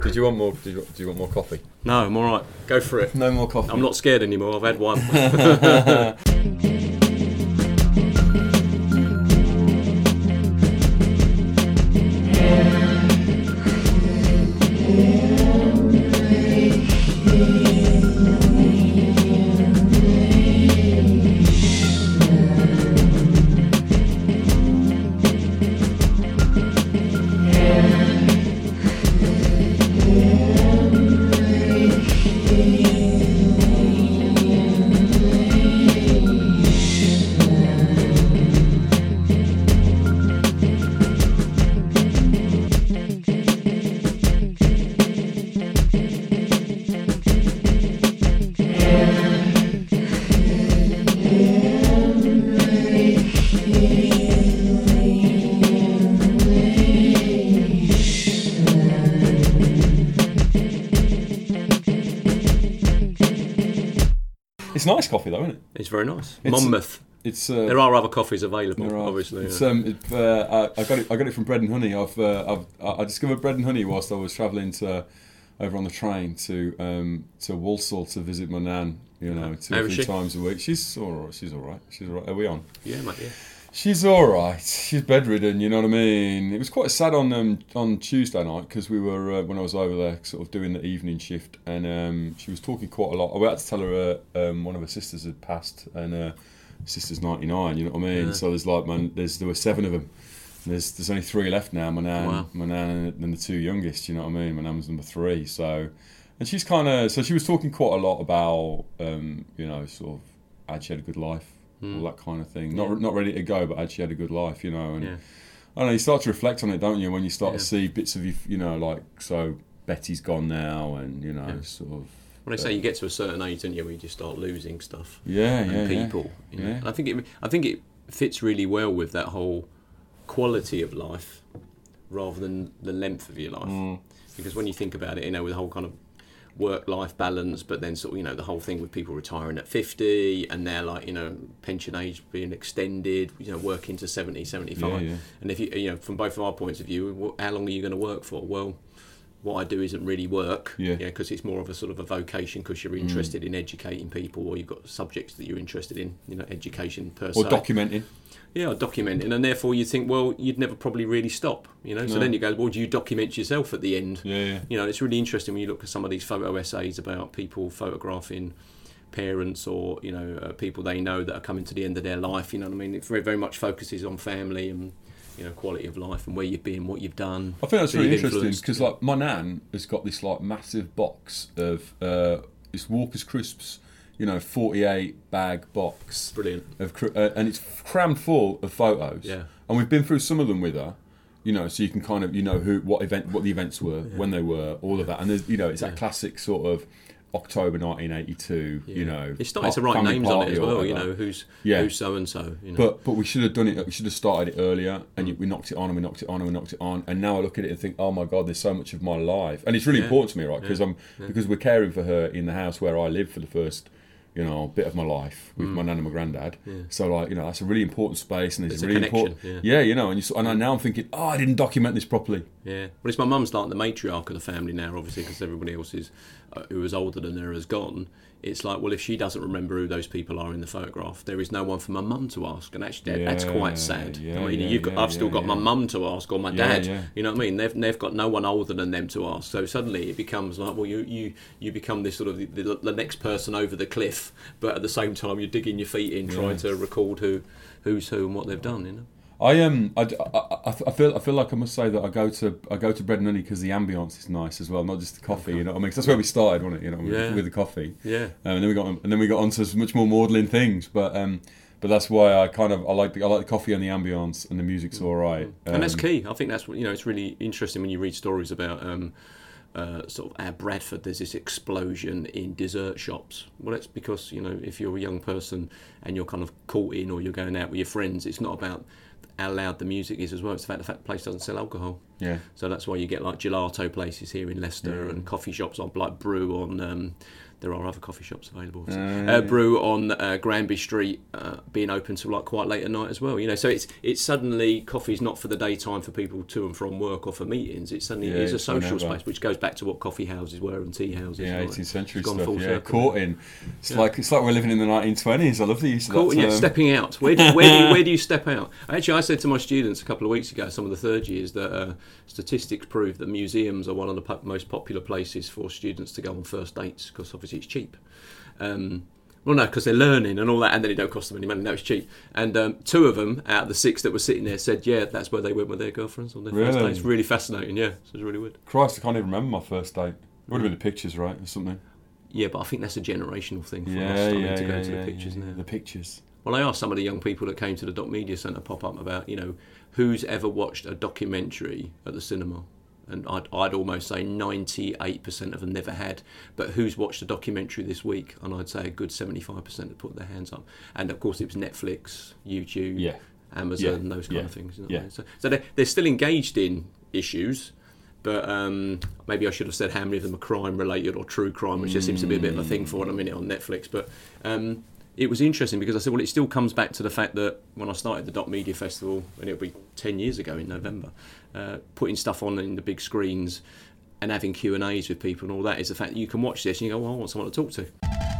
Did you want more? Do you want more coffee? No, I'm all right. Go for it. No more coffee. I'm not scared anymore. I've had one. It's nice coffee though, isn't it? It's very nice. Monmouth. There are other coffees available, obviously. I got it from Bread and Honey. I discovered Bread and Honey whilst I was travelling over on the train to Walsall to visit my nan. You know, 2 or 3 times a week. She's all right. She's all right. Are we on? Yeah, mate. Yeah. She's all right. She's bedridden. You know what I mean. It was quite sad on Tuesday night because we were when I was over there, sort of doing the evening shift, and she was talking quite a lot. I had to tell her one of her sisters had passed, and sister's 99. You know what I mean. Yeah. So there were 7 of them. There's only 3 left now. My nan, and the 2 youngest. You know what I mean. My nan was number 3. So, and she's she was talking quite a lot about sort of had she had a good life. All that kind of thing. Not ready to go, but actually had a good life, you know. And I don't know, you start to reflect on it, don't you, when you start to see bits of you know, like, so Betty's gone now, and you know, sort of. When I say you get to a certain age, don't you, where you just start losing stuff. And people. You know? And I think it fits really well with that whole quality of life, rather than the length of your life. Because when you think about it, you know, with the whole kind of work-life balance, but then sort of, you know, the whole thing with people retiring at 50 and they're like, you know, pension age being extended, you know, working to 70, 75. And if you know, from both of our points of view, how long are you going to work for? Well, what I do isn't really work, because it's more of a sort of a vocation because you're interested in educating people, or you've got subjects that you're interested in, you know, education per se. Or documenting. Yeah, documenting, and therefore you think, well, you'd never probably really stop, you know. So then you go, well, do you document yourself at the end? You know, it's really interesting when you look at some of these photo essays about people photographing parents or, you know, people they know that are coming to the end of their life. You know what I mean? It very, very much focuses on family and, you know, quality of life and where you've been, what you've done. I think that's really interesting because, like, my nan has got this like massive box of it's Walker's Crisps. You know, 48 bag box. Brilliant. And it's crammed full of photos. Yeah. And we've been through some of them with her, you know, so you can kind of, you know, what the events were, when they were, all of that. And there's, you know, it's that classic sort of October 1982, you know. It's starting to write names on it as well, you know, who's so and so, you know. But we should have done it. We should have started it earlier, and we knocked it on, and we knocked it on, and we knocked it on. And now I look at it and think, oh my God, there's so much of my life, and it's really important to me, right? Because because we're caring for her in the house where I live for the first, you know, bit of my life with my nan and my granddad. So, like, you know, that's a really important space, and it's really important. You know, and now I'm thinking, oh, I didn't document this properly. Yeah, well, it's my mum's like the matriarch of the family now, obviously, because everybody else is who was older than her has gone. It's like, well, if she doesn't remember who those people are in the photograph, there is no one for my mum to ask, and actually, that's quite sad. I mean, I've still got my mum to ask, or my dad. You know what I mean? They've got no one older than them to ask. So suddenly it becomes like, well, you become this sort of the next person over the cliff, but at the same time you're digging your feet in, trying to record who's who and what they've done. You know. I feel like I must say that I go to Bread and Honey because the ambience is nice as well, not just the coffee. You know what I mean? 'Cause that's where we started, wasn't it? You know, with the coffee. Yeah. And then we got onto some much more maudlin things, but that's why I like the coffee and the ambience, and the music's all right. And that's key. I think that's what, you know, it's really interesting when you read stories about sort of at Bradford, there's this explosion in dessert shops. Well, that's because, you know, if you're a young person and you're kind of caught in, or you're going out with your friends, it's not about how loud the music is as well. It's the fact the place doesn't sell alcohol. Yeah. So that's why you get like gelato places here in Leicester and coffee shops on like Brew on. There are other coffee shops available. Brew on Granby Street being open till like quite late at night as well. You know, so it's suddenly coffee's not for the daytime for people to and from work or for meetings. It suddenly is a social space, which goes back to what coffee houses were and tea houses. Yeah, 18th century stuff. Yeah, courting. It's like we're living in the 1920s. I love the use of courting, that term. Stepping out. Where do you step out? Actually, I said to my students a couple of weeks ago, some of the third years, that statistics prove that museums are one of the most popular places for students to go on first dates, because obviously it's cheap. Well, no, because they're learning and all that, and then it don't cost them any money. No, it's cheap. And 2 of them out of the 6 that were sitting there said, yeah, that's where they went with their girlfriends on their first date. It's really fascinating, yeah. So it's really weird. Christ, I can't even remember my first date. It would have been the pictures, right, or something. Yeah, but I think that's a generational thing for us starting to go to the pictures now. The pictures. Well, I asked some of the young people that came to the Doc Media Centre pop up about, you know, who's ever watched a documentary at the cinema. And I'd almost say 98% of them never had. But who's watched a documentary this week? And I'd say a good 75% had put their hands up. And of course, it was Netflix, YouTube, Amazon, those kind of things. You know what I mean? So they're still engaged in issues. But maybe I should have said how many of them are crime related or true crime, which just seems to be a bit of a thing for a minute on Netflix. But it was interesting because I said, well, it still comes back to the fact that when I started the Doc Media Festival, and it'll be 10 years ago in November, putting stuff on in the big screens and having Q&As with people and all that is the fact that you can watch this and you go, well, I want someone to talk to.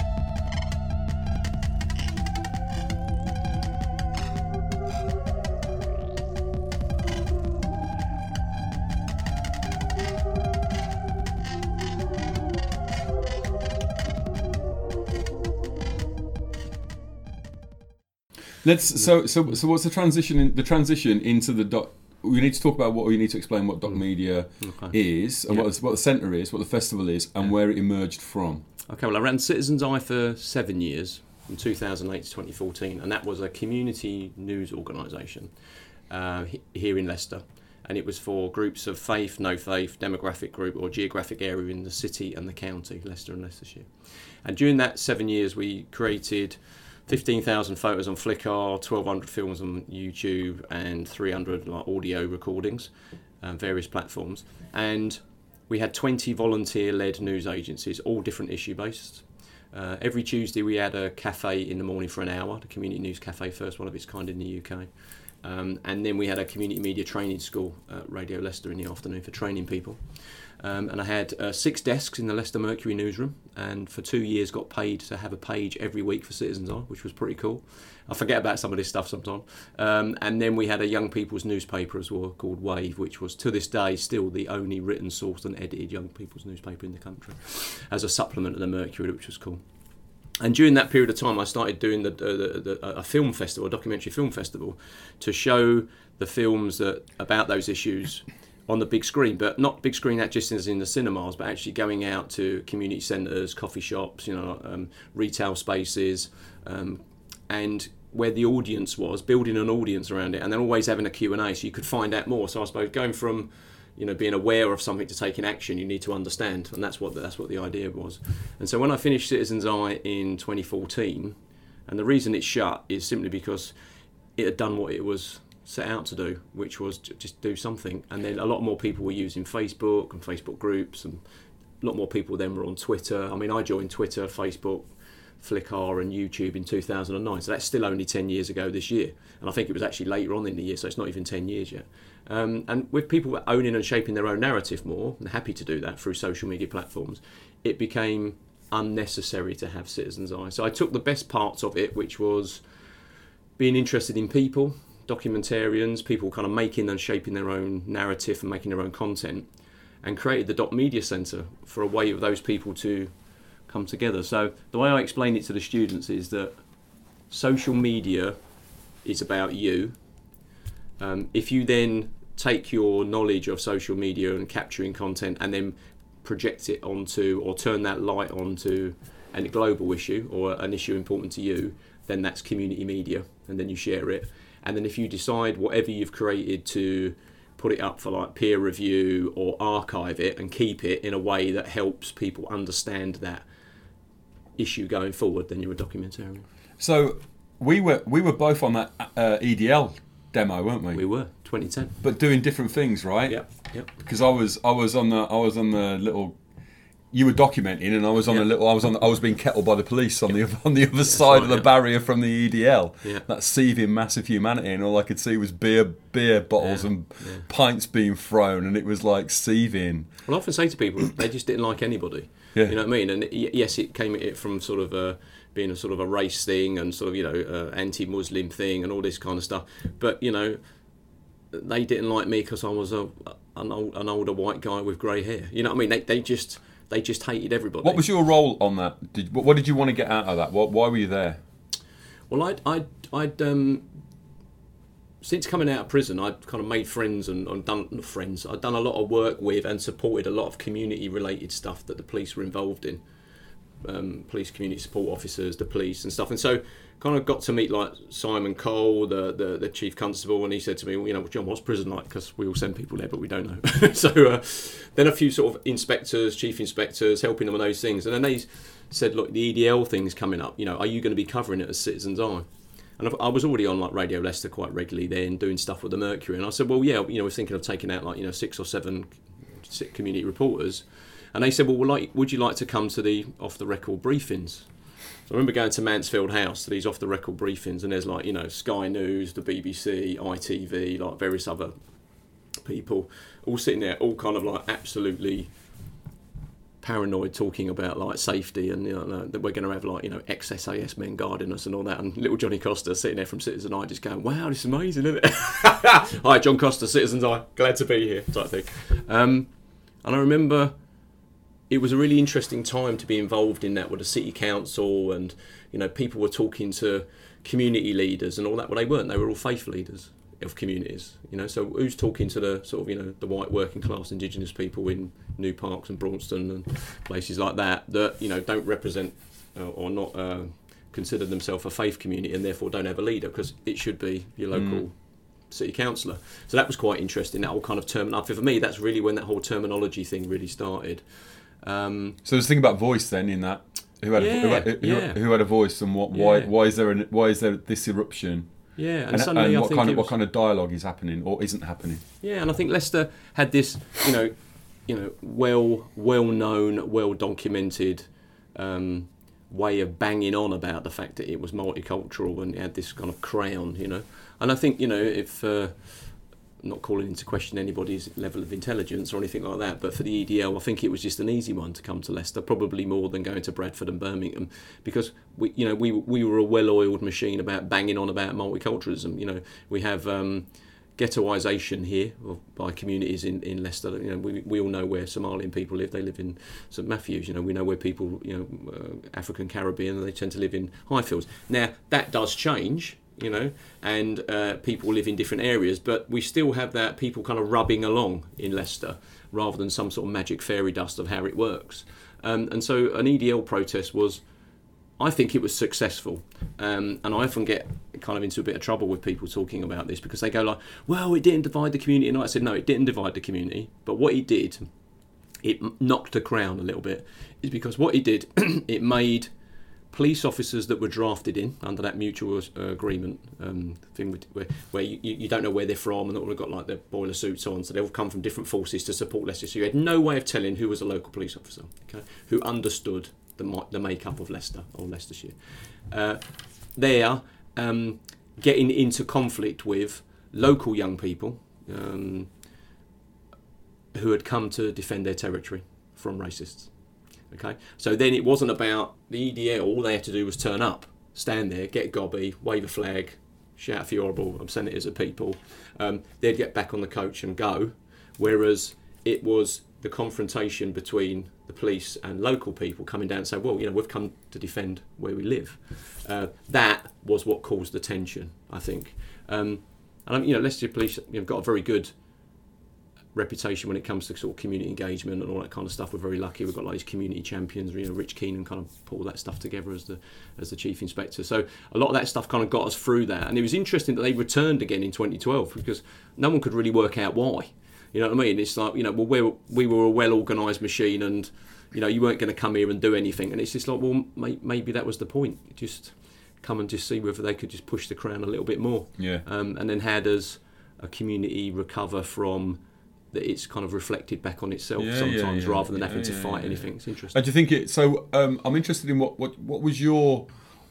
So what's the transition into the Doc? We need to talk about what we need to explain what Doc Media is and what the centre is, what the festival is, and where it emerged from. Okay, well, I ran Citizens Eye for 7 years, from 2008 to 2014, and that was a community news organisation here in Leicester. And it was for groups of faith, no faith, demographic group or geographic area in the city and the county, Leicester and Leicestershire. And during that 7 years, we created 15,000 photos on Flickr, 1,200 films on YouTube, and 300 audio recordings, various platforms. And we had 20 volunteer-led news agencies, all different issue-based. Every Tuesday we had a cafe in the morning for an hour, the Community News Cafe, first one of its kind in the UK. And then we had a community media training school at Radio Leicester in the afternoon for training people. And I had 6 desks in the Leicester Mercury newsroom, and for 2 years got paid to have a page every week for Citizens Eye, which was pretty cool. I forget about some of this stuff sometimes. And then we had a young people's newspaper as well called Wave, which was to this day still the only written, sourced and edited young people's newspaper in the country, as a supplement to the Mercury, which was cool. And during that period of time, I started doing a film festival, a documentary film festival, to show the films about those issues on the big screen, but not big screen that just as in the cinemas, but actually going out to community centres, coffee shops, retail spaces, and where the audience was, building an audience around it, and then always having a Q&A so you could find out more. So I suppose going from being aware of something to taking action, you need to understand, and that's what the idea was. And so when I finished Citizens Eye in 2014, and the reason it shut is simply because it had done what it was set out to do, which was just do something. And then a lot more people were using Facebook and Facebook groups, and a lot more people then were on Twitter. I mean, I joined Twitter, Facebook, Flickr and YouTube in 2009, so that's still only 10 years ago this year, and I think it was actually later on in the year, so it's not even 10 years yet. And with people owning and shaping their own narrative more, and happy to do that through social media platforms, it became unnecessary to have Citizens Eye. So I took the best parts of it, which was being interested in people, documentarians, people kind of making and shaping their own narrative and making their own content, and created the Doc Media Centre for a way of those people to come together. So the way I explain it to the students is that social media is about you. If you then take your knowledge of social media and capturing content and then project it onto, or turn that light onto a global issue or an issue important to you, then that's community media, and then you share it. And then if you decide whatever you've created to put it up for like peer review or archive it and keep it in a way that helps people understand that issue going forward, then you're a documentarian. So we were both on that EDL demo, weren't we? We were 2010. But doing different things, right? Yep. Because I was on the little. You were documenting, and I was on Yeah. a little. I was being kettled by the police on the other side right, of the yeah. barrier from the EDL. Yeah. That seething mass of humanity, and all I could see was beer bottles and pints being thrown, and it was like seething. Well, I often say to people, they just didn't like anybody. Yeah. You know what I mean? And yes, it came at it from sort of being a sort of a race thing and sort of, anti-Muslim thing and all this kind of stuff. But, they didn't like me because I was an older white guy with grey hair. You know what I mean? They just hated everybody. What was your role on that? What did you want to get out of that? Why were you there? Well, I'd since coming out of prison, I'd kind of made friends and done friends. I'd done a lot of work with and supported a lot of community-related stuff that the police were involved in. Police community support officers, the police and stuff. And so kind of got to meet like Simon Cole, the chief constable, and he said to me, well, John, what's prison like? Because we all send people there, but we don't know. So then a few sort of inspectors, chief inspectors, helping them on those things. And then they said, look, the EDL thing's coming up. Are you going to be covering it as Citizens Eye? And I was already on like Radio Leicester quite regularly then, doing stuff with the Mercury. And I said, well, yeah, we're thinking of taking out like 6 or 7 community reporters. And they said, well, would you like to come to the off-the-record briefings? So I remember going to Mansfield House to these off-the-record briefings, and there's like, Sky News, the BBC, ITV, like various other people, all sitting there, all kind of like absolutely paranoid, talking about like safety and that we're going to have like ex-SAS men guarding us and all that, and little Johnny Costa sitting there from Citizen Eye just going, wow, this is amazing, isn't it? Hi, John Costa, Citizens Eye, glad to be here, type thing. And I remember it was a really interesting time to be involved in that with the city council, and people were talking to community leaders and all that. Well, they weren't. They were all faith leaders of communities. So who's talking to the sort of the white working class Indigenous people in New Parks and Braunston and places like that don't represent or not consider themselves a faith community and therefore don't have a leader, because it should be your local city councillor. So that was quite interesting. That whole kind of terminology. For me, that's really when that whole terminology thing really started. So there's a thing about voice then in that. Who had a voice, and why is there this eruption? Yeah, and suddenly what kind of dialogue is happening or isn't happening? Yeah, and I think Leicester had this, well known, well documented way of banging on about the fact that it was multicultural and it had this kind of crown, And I think if not calling into question anybody's level of intelligence or anything like that, but for the EDL, I think it was just an easy one to come to Leicester, probably more than going to Bradford and Birmingham, because we were a well-oiled machine about banging on about multiculturalism. We have ghettoisation here by communities in Leicester. We all know where Somalian people live. They live in St Matthews. We know where people, African Caribbean, they tend to live in Highfields. Now that does change. And people live in different areas, but we still have that people kind of rubbing along in Leicester rather than some sort of magic fairy dust of how it works. And so an EDL protest I think it was successful. And I often get kind of into a bit of trouble with people talking about this because they go like, well, it didn't divide the community. And I said, no, it didn't divide the community. But what it did, it knocked the crown a little bit, is because what it did, it made police officers that were drafted in under that mutual agreement thing where you don't know where they're from, and they've got like their boiler suits on, so they've all come from different forces to support Leicester. So you had no way of telling who was a local police officer, okay, who understood the makeup of Leicester or Leicestershire. They're getting into conflict with local young people who had come to defend their territory from racists. Okay, so then it wasn't about the EDL. All they had to do was turn up, stand there, get gobby, wave a flag, shout a few horrible obscenities at people. They'd get back on the coach and go. Whereas it was the confrontation between the police and local people coming down and saying, well, we've come to defend where we live. That was what caused the tension, I think. And Leicester Police have got a very good reputation when it comes to sort of community engagement and all that kind of stuff. We're very lucky. We've got like these community champions. Rich Keenan kind of put all that stuff together as the chief inspector. So a lot of that stuff kind of got us through that. And it was interesting that they returned again in 2012 because no one could really work out why. You know what I mean? It's like, well, we were a well-organised machine, and you weren't going to come here and do anything. And it's just like, well, maybe that was the point. Just come and just see whether they could just push the Crown a little bit more. Yeah. And then how does a community recover from that? It's kind of reflected back on itself sometimes, rather than having to fight anything. It's interesting. And do you think it? So I'm interested in what was your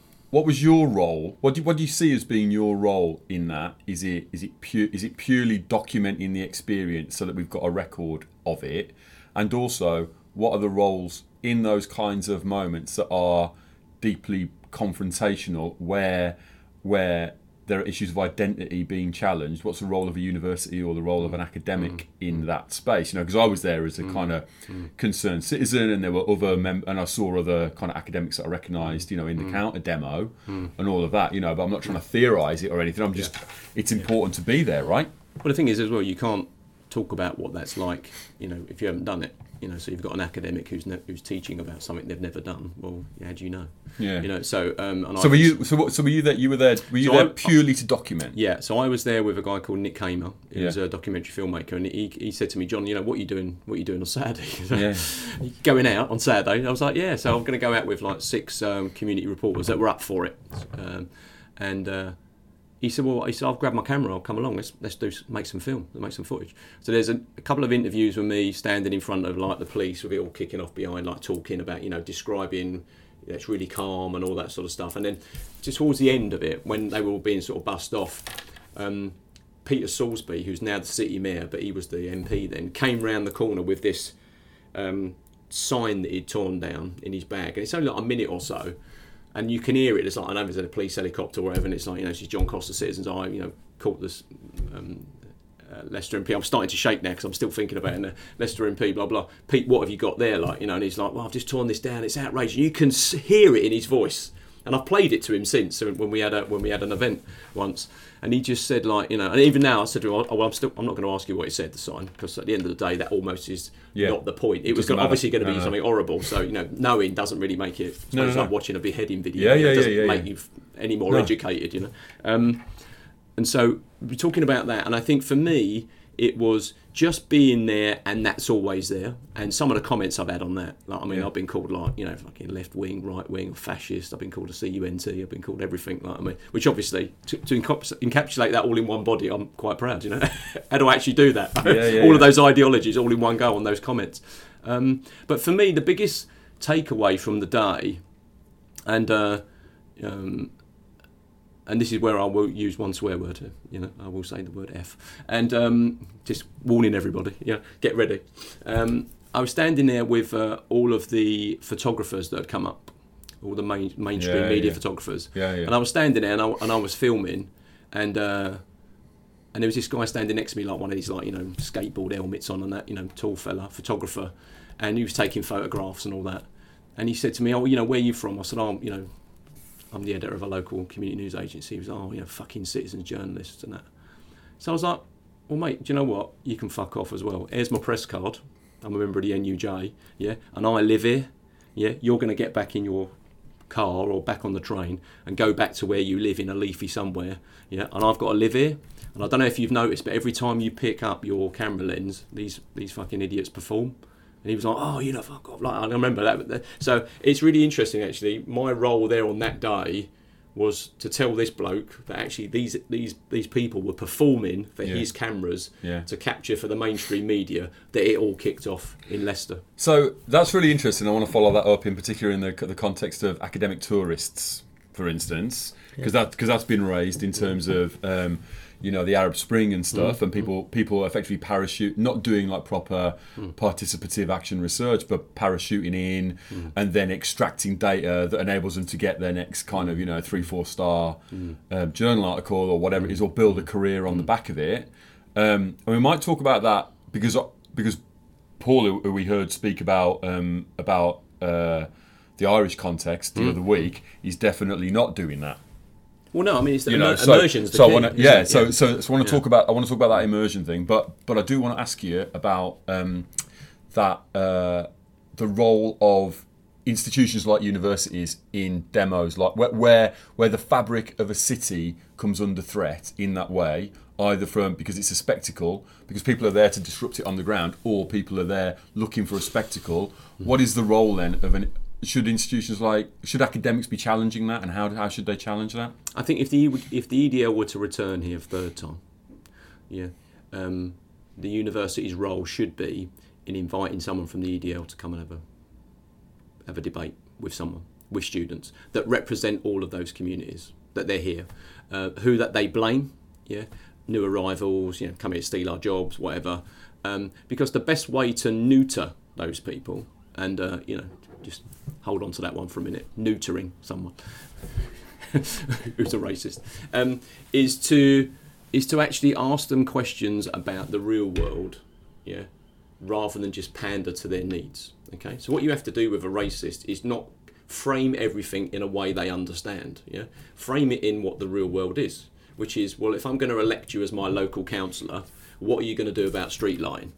role? What do you see as being your role in that? Is it purely documenting the experience so that we've got a record of it? And also, what are the roles in those kinds of moments that are deeply confrontational, where there are issues of identity being challenged? What's the role of a university or the role of an academic in that space? Because I was there as a kind of concerned citizen, and there were other and I saw other kind of academics that I recognised, in the counter demo and all of that. But I'm not trying to theorise it or anything. I'm just, it's important to be there, right? Well, the thing is as well, you can't talk about what that's like, if you haven't done it. So you've got an academic who's teaching about something they've never done. Well, how do you know? Yeah. So were you there? You were there purely to document? Yeah. So I was there with a guy called Nick Hamer, who's a documentary filmmaker, and he said to me, John, what are you doing? What are you doing on Saturday? Going out on Saturday? I was like, yeah. So I'm going to go out with like 6 community reporters that were up for it, and. He said, I'll grab my camera, I'll come along, let's make some film, make some footage. So there's a couple of interviews with me standing in front of like the police with it all kicking off behind, like talking about, describing it's really calm and all that sort of stuff. And then just towards the end of it, when they were all being sort of bussed off, Peter Salisbury, who's now the city mayor, but he was the MP then, came round the corner with this sign that he'd torn down in his bag. And it's only like a minute or so. And you can hear it. It's like, I know there's a police helicopter or whatever, and it's like, she's John Costa, Citizens Eye, caught this Leicester MP. I'm starting to shake now because I'm still thinking about it. Leicester MP, blah, blah. Pete, what have you got there? And he's like, well, I've just torn this down. It's outrageous. You can hear it in his voice. And I've played it to him since when we had an event once, and he just said and even now I said to him, I'm not going to ask you what he said, the sign, because at the end of the day that almost is not the point. It was obviously going to be something horrible. So knowing doesn't really make it. It's like watching a beheading video. It doesn't make you any more educated. And so we're talking about that, and I think for me it was just being there, and that's always there. And some of the comments I've had on that, I've been called fucking left wing, right wing, fascist. I've been called a CUNT. I've been called everything. Which obviously to encapsulate that all in one body, I'm quite proud. How do I actually do that? All of those ideologies all in one go on those comments. But for me, the biggest takeaway from the day, and this is where I will use one swear word. I will say the word F. And just warning everybody, get ready. I was standing there with all of the photographers that had come up, all the mainstream media photographers. And I was standing there and I was filming, and there was this guy standing next to me, like one of these skateboard helmets on and that, tall fella, photographer, and he was taking photographs and all that. And he said to me, where are you from? I said, I'm the editor of a local community news agency. He was fucking citizens journalists and that. So I was like, well, mate, do you know what? You can fuck off as well. Here's my press card. I'm a member of the NUJ, and I live here, You're going to get back in your car or back on the train and go back to where you live in a leafy somewhere, and I've got to live here. And I don't know if you've noticed, but every time you pick up your camera lens, these fucking idiots perform. And he was like, fuck off. I remember that. So it's really interesting, actually. My role there on that day was to tell this bloke that actually these people were performing for his cameras to capture for the mainstream media, that it all kicked off in Leicester. So that's really interesting. I want to follow that up, in particular in the context of academic tourists, for instance, because that's been raised in terms of the Arab Spring and stuff, and people effectively not doing like proper participative action research, but parachuting in and then extracting data that enables them to get their next kind of 3-4 star journal article or whatever it is, or build a career on the back of it. And we might talk about that because Paul, who we heard speak about the Irish context the other week, is definitely not doing that. Well, no, I mean, it's the immersion's the key. I want to talk about that immersion thing, but I do want to ask you about the role of institutions like universities in demos, like where the fabric of a city comes under threat in that way, either because it's a spectacle, because people are there to disrupt it on the ground, or people are there looking for a spectacle. What is the role then should academics be challenging that, and how should they challenge that? I think if the EDL were to return here third time, the university's role should be in inviting someone from the EDL to come and have a debate with students that represent all of those communities, that they're here, who that they blame, new arrivals, come here to steal our jobs, whatever, because the best way to neuter those people, and just hold on to that one for a minute, neutering someone who's a racist, is to actually ask them questions about the real world, rather than just pander to their needs. Okay, so what you have to do with a racist is not frame everything in a way they understand. Frame it in what the real world is, which is, well, if I'm going to elect you as my local councillor, what are you going to do about street lighting?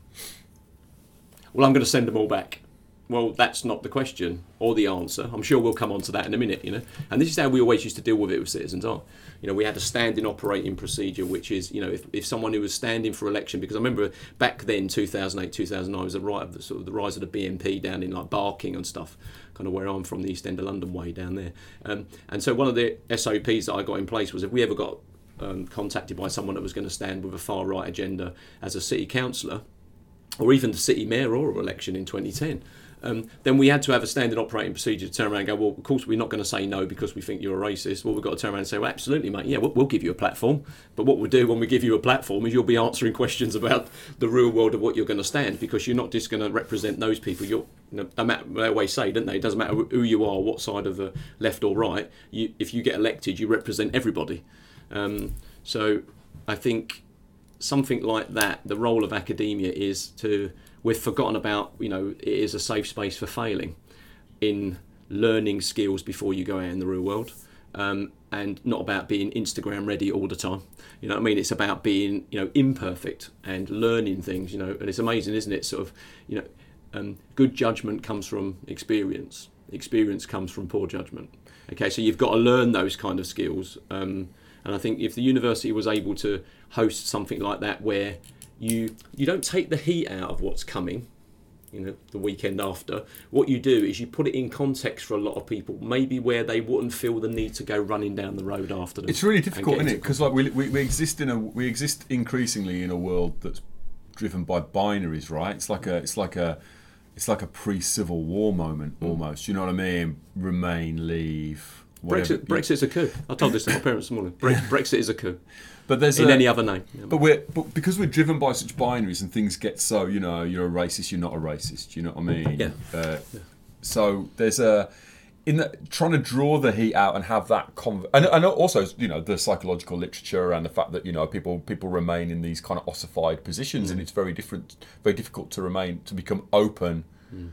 Well, I'm going to send them all back. Well, that's not the question or the answer. I'm sure we'll come on to that in a minute, And this is how we always used to deal with it with citizens. We had a standing operating procedure, which is, if someone who was standing for election, because I remember back then, 2008, 2009, was the rise of the BNP down in like Barking and stuff, kind of where I'm from, the East End of London way down there. And so one of the SOPs that I got in place was if we ever got contacted by someone that was going to stand with a far right agenda as a city councillor, or even the city mayoral election in 2010, then we had to have a standard operating procedure to turn around and go, well, of course we're not going to say no because we think you're a racist. Well, we've got to turn around and say, well, absolutely, mate, yeah, we'll give you a platform. But what we'll do when we give you a platform is you'll be answering questions about the real world of what you're going to stand, because you're not just going to represent those people. No matter, they always say, don't they, it doesn't matter who you are, what side of the left or right, if you get elected, you represent everybody. So I think something like that, the role of academia is to... We've forgotten about, it is a safe space for failing in learning skills before you go out in the real world, and not about being Instagram ready all the time. You know what I mean? It's about being, imperfect and learning things, and it's amazing, isn't it? Sort of, good judgment comes from experience. Experience comes from poor judgment. Okay, so you've got to learn those kind of skills. And I think if the university was able to host something like that where you don't take the heat out of what's coming, the weekend after. What you do is you put it in context for a lot of people, maybe where they wouldn't feel the need to go running down the road after them. It's really difficult, isn't it? Because like we exist increasingly in a world that's driven by binaries, right? It's like a pre-Civil War moment almost. You know what I mean? Remain, leave. Brexit's a coup. I told this to my parents this morning. Brexit is a coup. But there's any other name. But because we're driven by such binaries and things get so, you're a racist, you're not a racist. You know what I mean? Yeah. So there's trying to draw the heat out and have that and also the psychological literature around the fact that people remain in these kind of ossified positions, and it's very difficult to become open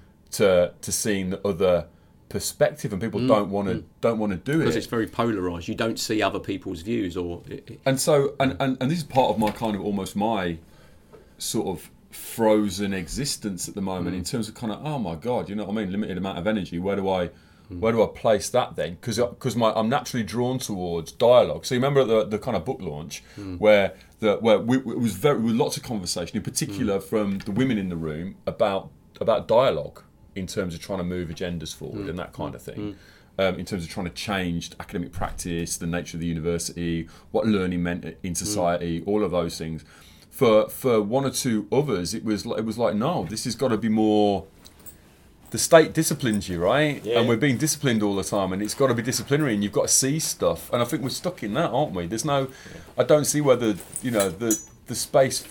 to seeing the other perspective, and people don't want to do it because it's very polarized. You don't see other people's views, and so this is part of my kind of almost my sort of frozen existence at the moment in terms of kind of, oh my god, you know what I mean, limited amount of energy. Where do I place that then? Because I'm naturally drawn towards dialogue. So you remember at the kind of book launch where it was with lots of conversation, in particular from the women in the room about dialogue, in terms of trying to move agendas forward and that kind of thing, in terms of trying to change academic practice, the nature of the university, what learning meant in society, all of those things. For one or two others, it was like, no, this has got to be more. The state disciplines you, right? Yeah. And we're being disciplined all the time, and it's got to be disciplinary, and you've got to see stuff. And I think we're stuck in that, aren't we? There's no, I don't see whether the space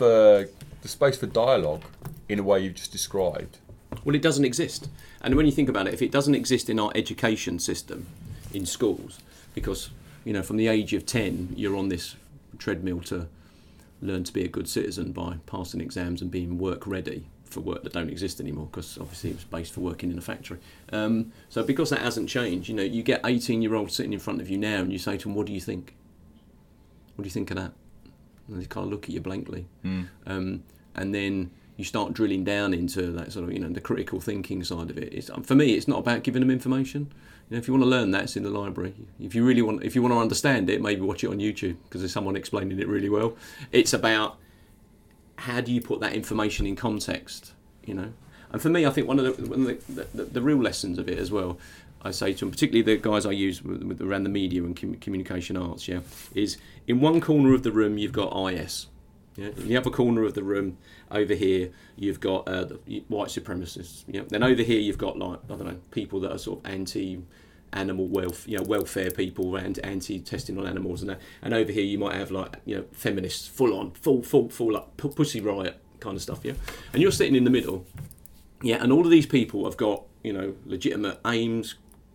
for dialogue in a way you've just described. Well, it doesn't exist. And when you think about it, if it doesn't exist in our education system, in schools, because, from the age of 10, you're on this treadmill to learn to be a good citizen by passing exams and being work ready for work that don't exist anymore, because obviously it was based for working in a factory. So because that hasn't changed, you get 18-year-olds sitting in front of you now and you say to them, what do you think? What do you think of that? And they kind of look at you blankly. And then you start drilling down into that sort of, the critical thinking side of it. For me, it's not about giving them information. If you want to learn that, it's in the library. If you want to understand it, maybe watch it on YouTube, because there's someone explaining it really well. It's about how do you put that information in context, And for me, I think one of the real lessons of it as well, I say to them, particularly the guys I use with around the media and communication arts, yeah, is in one corner of the room you've got IS. Yeah? In the other corner of the room, over here, you've got the white supremacists. Yeah? Then over here, you've got, like, I don't know, people that are sort of anti-animal welfare people, anti-testing on animals and that. And over here, you might have, like, feminists, full up, pussy riot kind of stuff. Yeah, and you're sitting in the middle. Yeah, and all of these people have got, legitimate aims,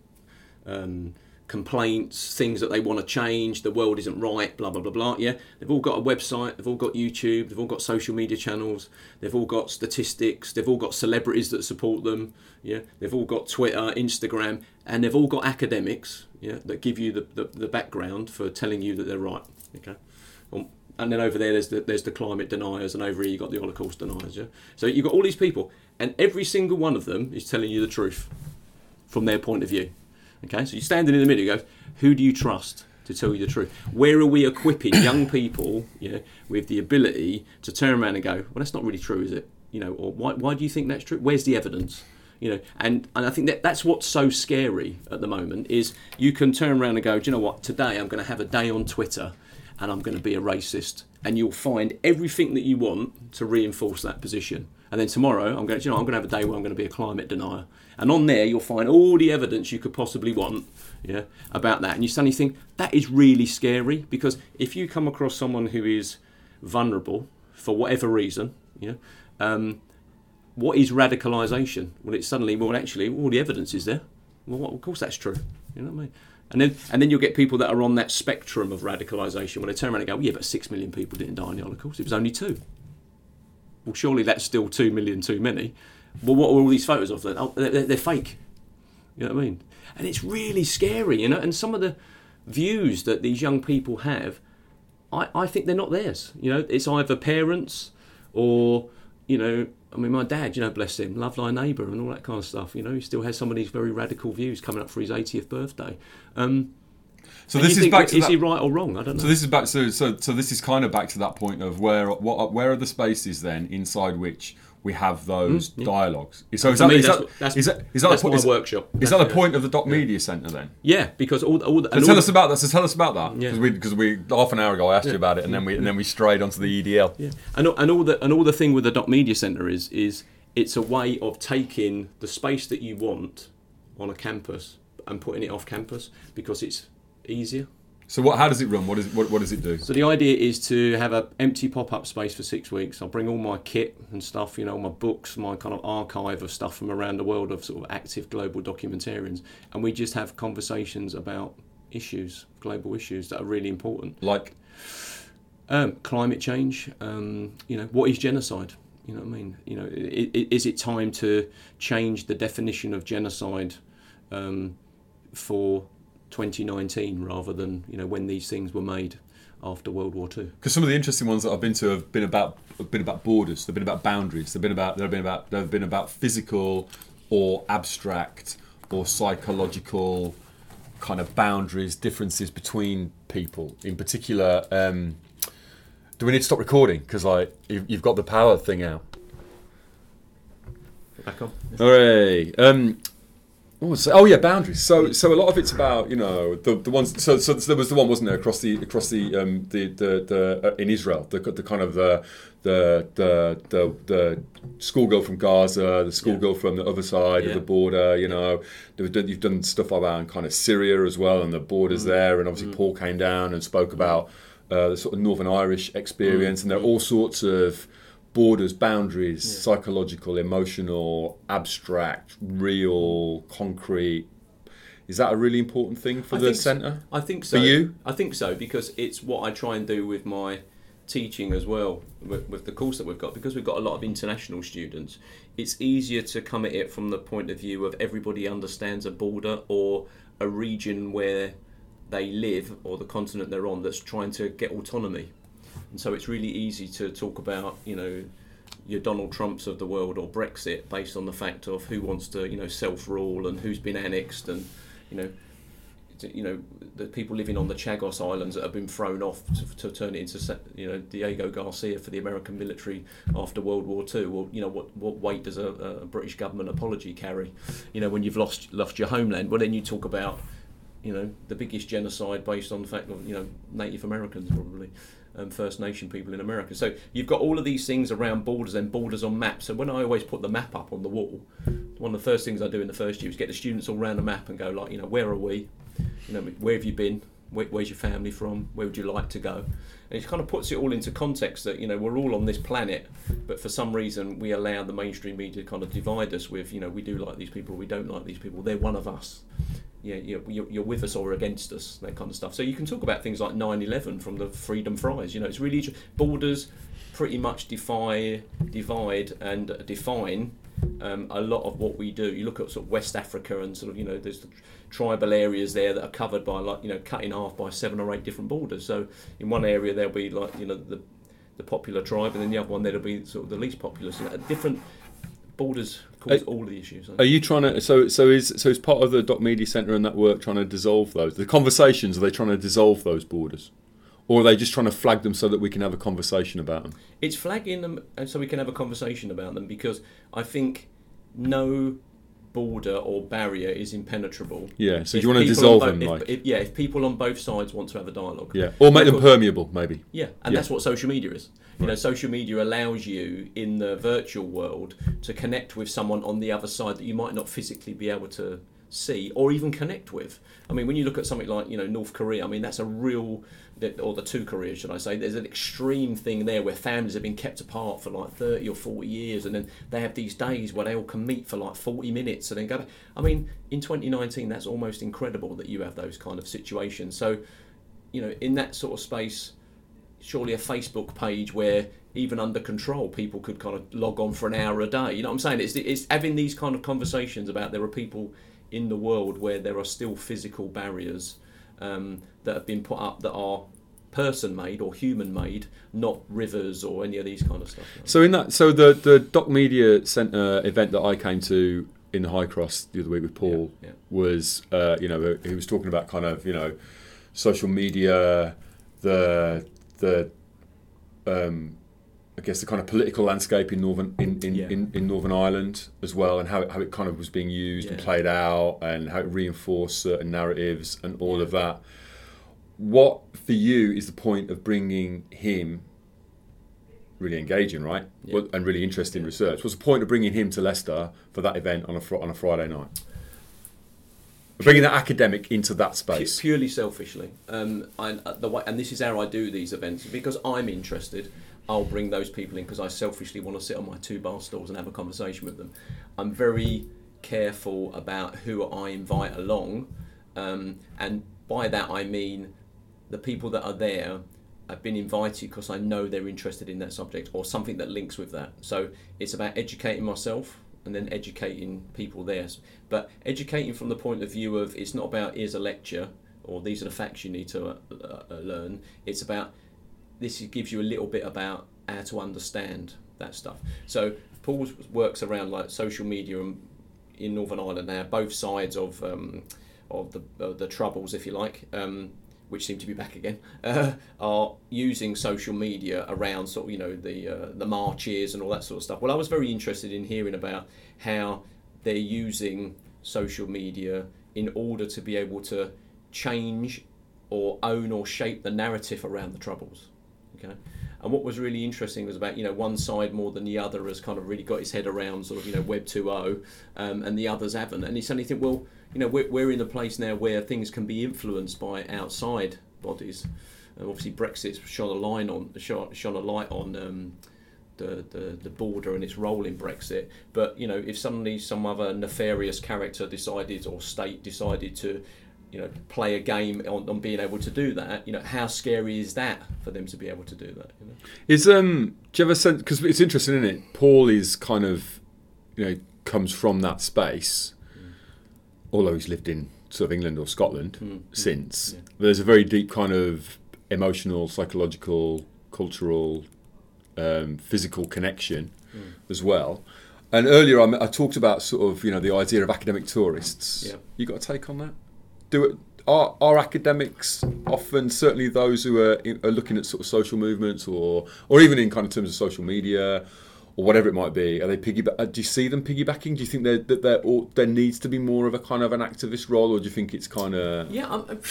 complaints, things that they want to change, the world isn't right, blah, blah, blah, blah, yeah? They've all got a website, they've all got YouTube, they've all got social media channels, they've all got statistics, they've all got celebrities that support them, yeah? They've all got Twitter, Instagram, and they've all got academics, yeah, that give you the background for telling you that they're right, okay? And then over there, there's the climate deniers, and over here you've got the Holocaust deniers, yeah? So you've got all these people, and every single one of them is telling you the truth from their point of view. Okay, so you're standing in the middle, you go, who do you trust to tell you the truth? Where are we equipping young people, with the ability to turn around and go, well, that's not really true, is it? Or why do you think that's true? Where's the evidence? And I think that's what's so scary at the moment, is you can turn around and go, do you know what, today I'm going to have a day on Twitter and I'm going to be a racist. And you'll find everything that you want to reinforce that position. And then tomorrow, I'm going to have a day where I'm going to be a climate denier. And on there, you'll find all the evidence you could possibly want, about that. And you suddenly think, that is really scary, because if you come across someone who is vulnerable for whatever reason, what is radicalisation? Well, it's suddenly, actually, all the evidence is there. Well, of course that's true. You know what I mean? And then you'll get people that are on that spectrum of radicalisation, when they turn around and go, well, yeah, but 6 million people didn't die in the Holocaust. It was only 2. Well, surely that's still 2 million too many. Well, what are all these photos of them? Oh, they're fake. You know what I mean? And it's really scary, And some of the views that these young people have, I think they're not theirs. It's either parents or, my dad, bless him, love thy neighbour and all that kind of stuff. He still has some of these very radical views coming up for his 80th birthday. So this is back to is he right or wrong? I don't know. So this is back. So this is kind of back to that point of where are the spaces then inside which we have those dialogues? So is that my workshop? Is that the point of the Doc Media Centre then? Yeah, because all the tell us about that. So tell us about that, because we half an hour ago I asked you about it, and then we strayed onto the EDL. Yeah, and all the thing with the Doc Media Centre is it's a way of taking the space that you want on a campus and putting it off campus, because it's easier. So how does it run? What does it do? So the idea is to have an empty pop-up space for 6 weeks. I'll bring all my kit and stuff, my books, my kind of archive of stuff from around the world of sort of active global documentarians, and we just have conversations about global issues that are really important. Like? Climate change, what is genocide? You know what I mean? Is it time to change the definition of genocide for 2019 rather than when these things were made after World War II? Because some of the interesting ones that I've been to have been about borders. They've been about boundaries. They've been about physical or abstract or psychological kind of boundaries, differences between people. In particular, do we need to stop recording? Because you've got the power thing out. Back on. Hooray! Boundaries. So a lot of it's about the ones. So there was the one, wasn't there, across the in Israel, the kind of the schoolgirl from Gaza, the schoolgirl from the other side of the border. You've done stuff about kind of Syria as well, and the borders there, and obviously Paul came down and spoke about the sort of Northern Irish experience, and there are all sorts of borders, boundaries, psychological, emotional, abstract, real, concrete. Is that a really important thing for the centre? I think so. For you? I think so, because it's what I try and do with my teaching as well, with the course that we've got, because we've got a lot of international students. It's easier to come at it from the point of view of everybody understands a border or a region where they live, or the continent they're on, that's trying to get autonomy. And so it's really easy to talk about, your Donald Trumps of the world or Brexit based on the fact of who wants to, self-rule and who's been annexed, and, the people living on the Chagos Islands that have been thrown off to turn it into, Diego Garcia for the American military after World War II. Well, what weight does a British government apology carry? When you've lost your homeland. Well, then you talk about, the biggest genocide based on the fact of, Native Americans probably. First Nation people in America. So you've got all of these things around borders and borders on maps. So when I always put the map up on the wall, one of the first things I do in the first year is get the students all around the map and go like, where are we? Where have you been? Where's your family from? Where would you like to go? And it kind of puts it all into context that, we're all on this planet, but for some reason we allow the mainstream media to kind of divide us with, we do like these people, we don't like these people, they're one of us. You're with us or against us, that kind of stuff. So you can talk about things like 9/11 from the Freedom Fries. It's really borders pretty much divide and define a lot of what we do. You look at sort of West Africa and sort of there's the tribal areas there that are covered by cut in half by 7 or 8 different borders. So in one area there'll be the popular tribe, and then the other one there'll be sort of the least popular. So different borders cause all the issues. Are you trying to? So is part of the Doc Media Centre and that work trying to dissolve those? The conversations, are they trying to dissolve those borders, or are they just trying to flag them so that we can have a conversation about them? It's flagging them, and so we can have a conversation about them, because I think no border or barrier is impenetrable. Yeah. So do you want to dissolve them, if people on both sides want to have a dialogue. Yeah. Or make them permeable, maybe. Yeah, and that's what social media is. Social media allows you in the virtual world to connect with someone on the other side that you might not physically be able to see or even connect with. I mean, when you look at something like North Korea, I mean that's a real, or the two Koreas should I say, there's an extreme thing there where families have been kept apart for like 30 or 40 years, and then they have these days where they all can meet for like 40 minutes and then go back. I mean, in 2019 that's almost incredible that you have those kind of situations. So in that sort of space, surely a Facebook page where even under control people could kind of log on for an hour a day. You know what I'm saying? It's having these kind of conversations about there are people in the world where there are still physical barriers that have been put up that are person-made or human-made, not rivers or any of these kind of stuff. So the Doc Media Centre event that I came to in the High Cross the other week with Paul was, he was talking about kind of, social media, the I guess the kind of political landscape in Northern Ireland as well, and how it kind of was being used and played out, and how it reinforced certain narratives and all of that. What for you is the point of bringing him really engaging, right? And really interested in research? What's the point of bringing him to Leicester for that event on a Friday night? Bringing that academic into that space purely selfishly, and this is how I do these events, because I'm interested. I'll bring those people in because I selfishly want to sit on my 2 bar stools and have a conversation with them. I'm very careful about who I invite along, and by that I mean the people that are there have been invited because I know they're interested in that subject or something that links with that. So it's about educating myself and then educating people there. But educating from the point of view of, it's not about here's a lecture or these are the facts you need to learn. It's about, this gives you a little bit about how to understand that stuff. So Paul works around like social media in Northern Ireland now, both sides of the troubles, if you like, which seem to be back again, are using social media around sort of, the marches and all that sort of stuff. Well, I was very interested in hearing about how they're using social media in order to be able to change or own or shape the narrative around the troubles. Okay, and what was really interesting was about one side more than the other has kind of really got his head around sort of Web 2.0, and the others haven't. And you suddenly think, well, we're in a place now where things can be influenced by outside bodies, and obviously Brexit's shone a light on the border and its role in Brexit. But if suddenly some other nefarious character decided or state decided to play a game on being able to do that, how scary is that for them to be able to do that? Is do you have a sense, because it's interesting, isn't it? Paul is kind of comes from that space, although he's lived in sort of England or Scotland since. There's a very deep kind of emotional, psychological, cultural, physical connection as well. And earlier I talked about sort of the idea of academic tourists. You got a take on that? are academics often, certainly those who are looking at sort of social movements or even in kind of terms of social media or whatever it might be, are they do you see them piggybacking? Do you think there needs to be more of a kind of an activist role, or do you think it's kind of... Yeah,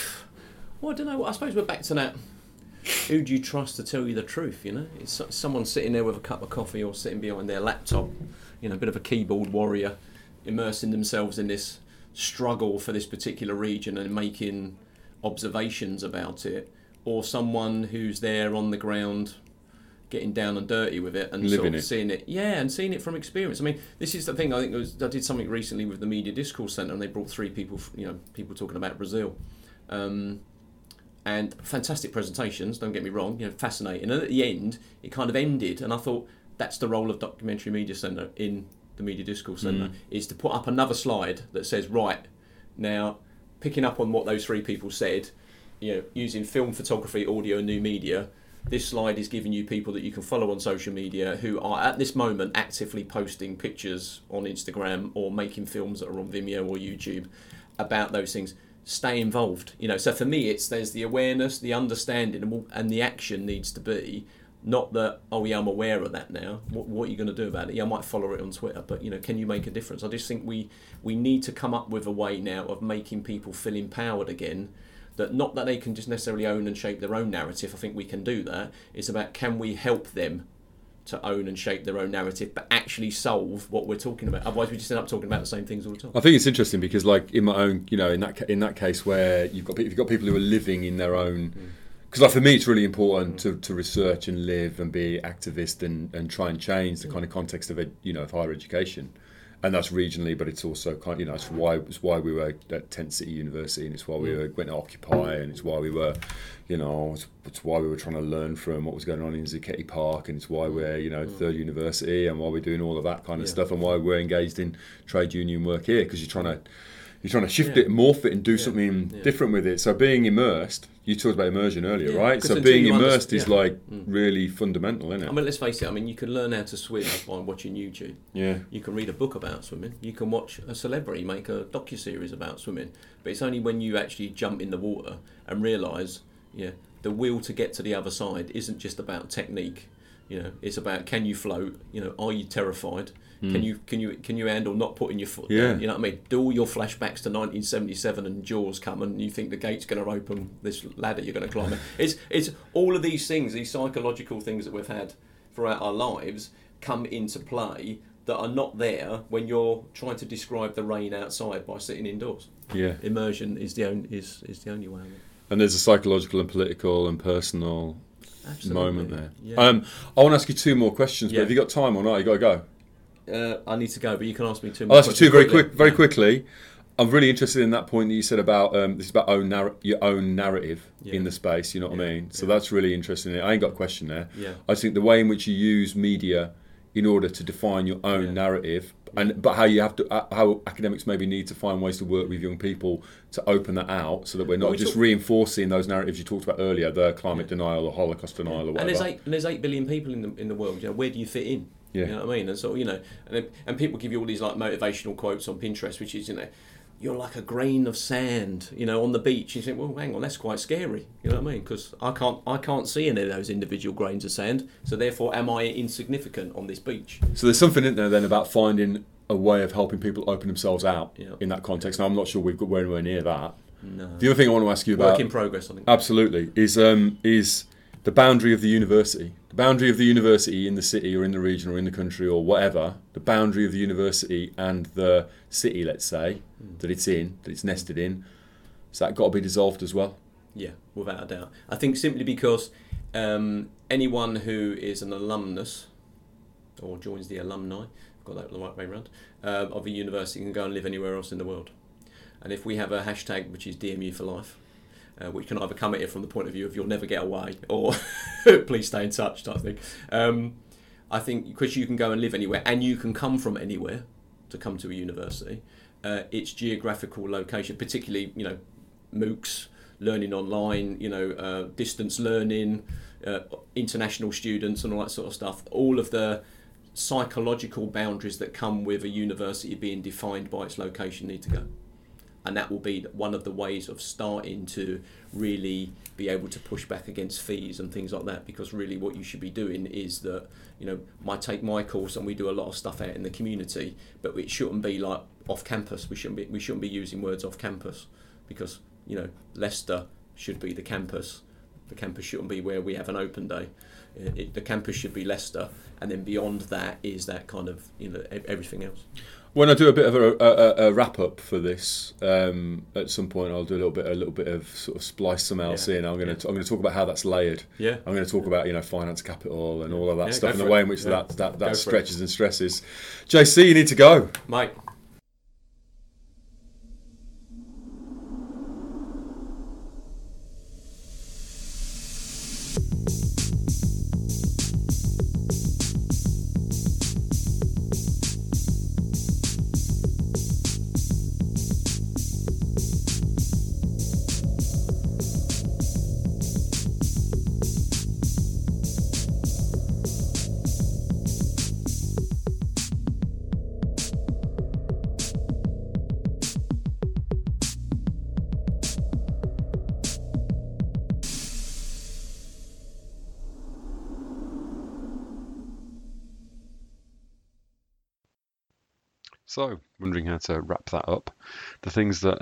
well, I don't know. I suppose we're back to that. Who do you trust to tell you the truth, you know? It's someone sitting there with a cup of coffee or sitting behind their laptop, you know, a bit of a keyboard warrior, immersing themselves in this struggle for this particular region and making observations about it, or someone who's there on the ground getting down and dirty with it and sort of seeing it, and seeing it from experience. I mean, this is the thing. I think I did something recently with the Media Discourse Centre, and they brought 3 people, you know, people talking about Brazil, and fantastic presentations. Don't get me wrong, you know, fascinating. And at the end, it kind of ended, and I thought that's the role of Documentary Media Centre in the Media Discourse Centre, is to put up another slide that says, right now, picking up on what those 3 people said, you know, using film, photography, audio, and new media. This slide is giving you people that you can follow on social media who are at this moment actively posting pictures on Instagram or making films that are on Vimeo or YouTube about those things. Stay involved, you know. So for me, there's the awareness, the understanding, and the action needs to be not that, oh yeah, I'm aware of that now. What are you going to do about it? Yeah, I might follow it on Twitter, but you know, can you make a difference? I just think we need to come up with a way now of making people feel empowered again. That not that they can just necessarily own and shape their own narrative. I think we can do that. It's about, can we help them to own and shape their own narrative, but actually solve what we're talking about. Otherwise, we just end up talking about the same things all the time. I think it's interesting because, like in my own, you know, in that case where you've got people who are living in their own. Because like for me, it's really important to research and live and be activist and try and change the kind of context of of higher education. And that's regionally, but it's also kind of, you know, it's why we were at Tent City University, and it's why we went to Occupy, and it's why we were, you know, it's why we were trying to learn from what was going on in Zucchetti Park, and it's why we're, you know, Third University, and why we're doing all of that kind of stuff, and why we're engaged in trade union work here, because you're trying to shift it, morph it, and do something different with it. So being immersed, you talked about immersion earlier, right? So being immersed is like really fundamental, isn't it? I mean, let's face it. I mean, you can learn how to swim by watching YouTube. Yeah. You can read a book about swimming. You can watch a celebrity make a docuseries about swimming. But it's only when you actually jump in the water and realise, the will to get to the other side isn't just about technique. You know, it's about, can you float? You know, are you terrified? Can you handle not putting your foot down? You know what I mean? Do all your flashbacks to 1977 and Jaws come and you think the gate's going to open, this ladder you're going to climb. It's all of these things, these psychological things that we've had throughout our lives come into play that are not there when you're trying to describe the rain outside by sitting indoors. Yeah. Immersion is the only way. And there's a psychological and political and personal moment there. Yeah. I want to ask you 2 more questions, but have you got time or not? You got to go. I need to go, but you can ask me 2 more. I'll ask you 2 very quickly. I'm really interested in that point that you said about this is about your own narrative in the space. You know what I mean? So that's really interesting. I ain't got a question there. Yeah. I think the way in which you use media in order to define your own narrative, but how academics maybe need to find ways to work with young people to open that out, so that we're not just reinforcing those narratives you talked about earlier, the climate denial or Holocaust denial or whatever. And there's 8 billion people in the world. You know, where do you fit in? Yeah. You know what I mean? And so, you know, and people give you all these like motivational quotes on Pinterest, which is, you know, you're like a grain of sand, you know, on the beach. You think, well, hang on, that's quite scary. You know what I mean? Because I can't see any of those individual grains of sand. So therefore, am I insignificant on this beach? So there's something in there then about finding a way of helping people open themselves out in that context. Now, I'm not sure we've got anywhere near that. No. The other thing I want to ask you about, work in progress, I think. Absolutely, is the boundary of the university. The boundary of the university in the city or in the region or in the country or whatever, the boundary of the university and the city, let's say, that it's nested in, has that got to be dissolved as well? Yeah, without a doubt. I think simply because anyone who is an alumnus or joins the alumni, I've got that the right way around, of a university can go and live anywhere else in the world. And if we have a hashtag which is DMU for life, which can either come at it from the point of view of you'll never get away or please stay in touch type thing. I think because you can go and live anywhere and you can come from anywhere to come to a university, its geographical location, particularly, you know, MOOCs, learning online, you know, distance learning, international students and all that sort of stuff, all of the psychological boundaries that come with a university being defined by its location need to go. and that will be one of the ways of starting to really be able to push back against fees and things like that, because really what you should be doing is that, you know, take my course and we do a lot of stuff out in the community, but it shouldn't be like off campus. We shouldn't be using words off campus, because, you know, Leicester should be the campus. The campus shouldn't be where we have an open day. The campus should be Leicester, and then beyond that is that kind of, you know, everything else. When I do a bit of a wrap up for this, at some point I'll do a little bit of sort of splice some else in. I'm going to talk about how that's layered. Yeah. I'm going to talk about, you know, finance capital and all of that stuff, and the way in which that stretches and stresses. JC, you need to go, mate. So, wondering how to wrap that up. The things that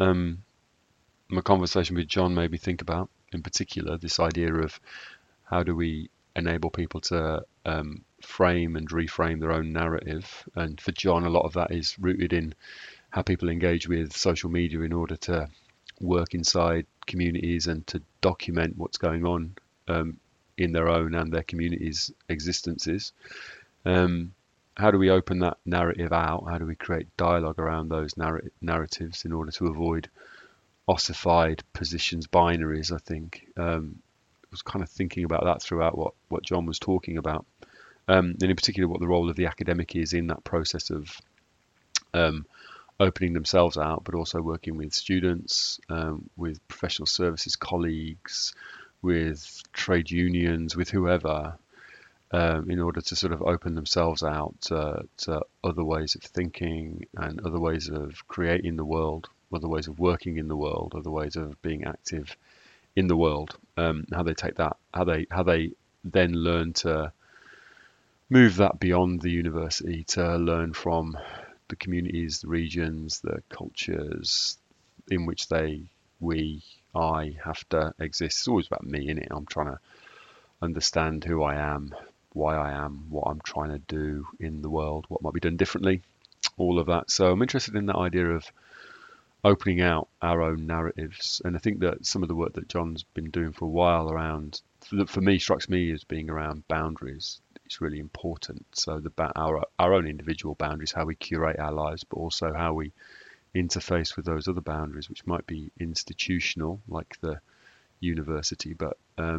my conversation with John made me think about, in particular, this idea of how do we enable people to frame and reframe their own narrative. And for John, a lot of that is rooted in how people engage with social media in order to work inside communities and to document what's going on in their own and their communities' existences. How do we open that narrative out? How do we create dialogue around those narratives in order to avoid ossified positions, binaries? I think I was kind of thinking about that throughout what John was talking about, and in particular what the role of the academic is in that process of opening themselves out, but also working with students, with professional services colleagues, with trade unions, with whoever, in order to sort of open themselves out to other ways of thinking and other ways of creating the world, other ways of working in the world, other ways of being active in the world. How they take that, how they then learn to move that beyond the university, to learn from the communities, the regions, the cultures in which I have to exist. It's always about me, innit? I'm trying to understand who I am, why I am, what I'm trying to do in the world, what might be done differently, all of that. So I'm interested in that idea of opening out our own narratives. And I think that some of the work that John's been doing for a while around, for me, strikes me as being around boundaries. It's really important. So our own individual boundaries, how we curate our lives, but also how we interface with those other boundaries, which might be institutional, like the university, but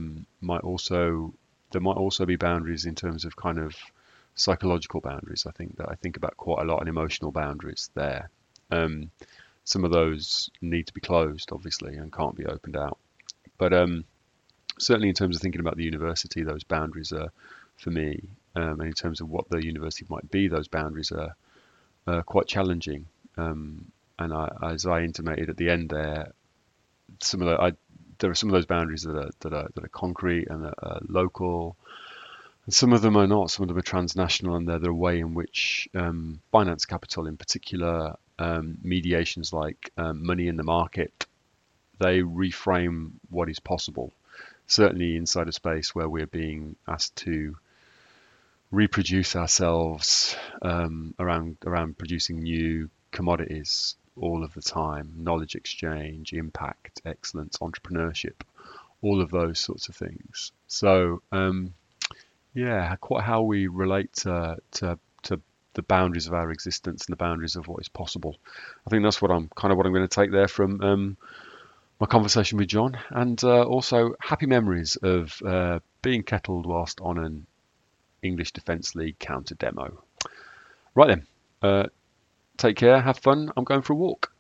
there might also be boundaries in terms of kind of psychological boundaries. I think about quite a lot, and emotional boundaries there. Some of those need to be closed, obviously, and can't be opened out. But certainly in terms of thinking about the university, those boundaries are, for me, and in terms of what the university might be, those boundaries are quite challenging. And as I intimated at the end there, there are some of those boundaries that are concrete and that are local, and some of them are not. Some of them are transnational, and they're the way in which finance capital, in particular, mediations like money in the market, they reframe what is possible. Certainly inside a space where we're being asked to reproduce ourselves around producing new commodities all of the time, knowledge exchange, impact, excellence, entrepreneurship, all of those sorts of things. So quite how we relate to the boundaries of our existence and the boundaries of what is possible. I think that's what I'm going to take there from my conversation with John, and also happy memories of being kettled whilst on an English Defence League counter demo. Right then, take care, have fun. I'm going for a walk.